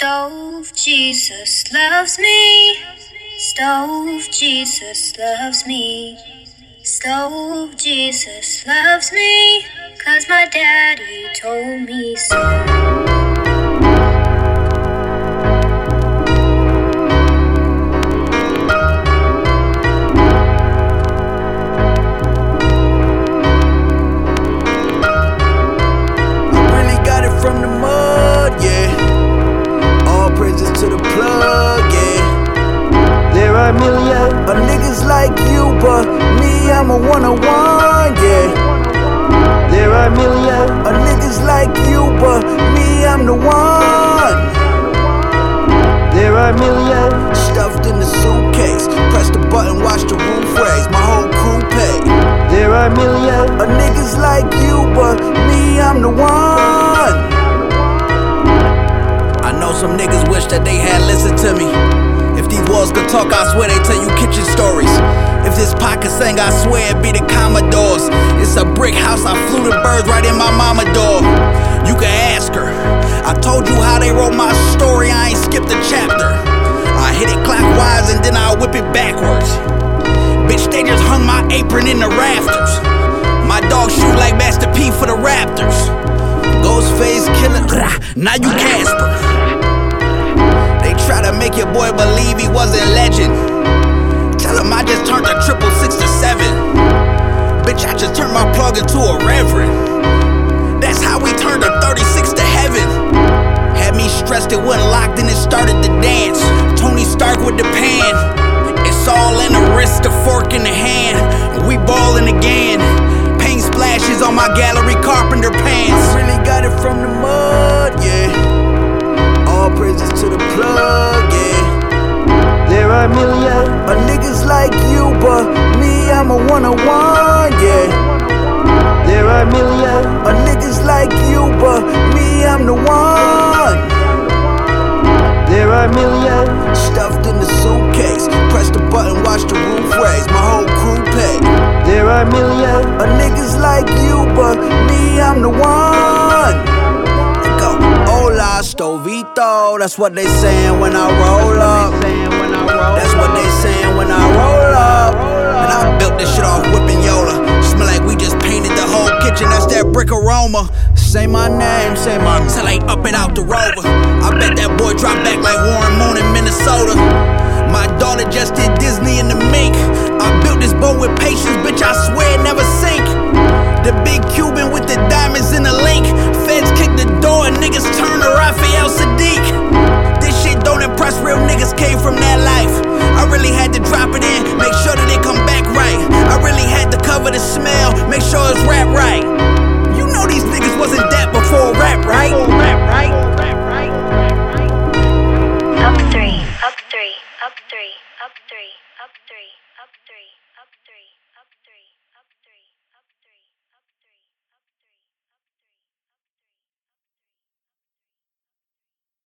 Stove Jesus loves me. Stove Jesus loves me. Stove Jesus loves me. 'Cause my daddy told me so. A million of niggas like you, but me, I'm a one-on-one, yeah. There are a million of niggas like you, but me, I'm the one. There are a million stuffed in the suitcase. Press the button, watch the roof raise. My whole crew pay. There are a million of niggas like you, but me, I'm the one. I know some niggas wish that they had listened to me. If these walls could talk, I swear they tell you kitchen stories. If this pot could sing, I swear it'd be the Commodores. It's a brick house, I flew the birds right in my mama door. You can ask her. I told you how they wrote my story, I ain't skipped a chapter. I hit it clockwise and then I whip it backwards. Bitch, they just hung my apron in the rafters. My dog shoot like Master P for the Raptors. Ghostface killer, now you Casper. Try to make your boy believe he wasn't legend. Tell him I just turned a 666 to 7. Bitch, I just turned my plug into a reverend. That's how we turned a 36 to heaven. Had me stressed, it wasn't locked and it started to dance. Tony Stark with the pan. It's all in the wrist, the fork in the hand. We ballin' again. Paint splashes on my gallery carpenter pants. I really got it from the mud, yeah. All praises to the plug, yeah. There are a million of niggas like you, but me, I'm a one-on-one, yeah. There are a million of niggas like you, but me, I'm the one. There are a million stuffed in the suitcase. Press the button, watch the roof raise. My whole crew pay. There are a million of niggas like you, but me, I'm the one. Hola, Stovito, that's what they saying when I roll up. That's what they saying when I roll up. And I built this shit off whipping Yola. Smell like we just painted the whole kitchen, that's that brick aroma. Say my name till they up it out the Rover. I bet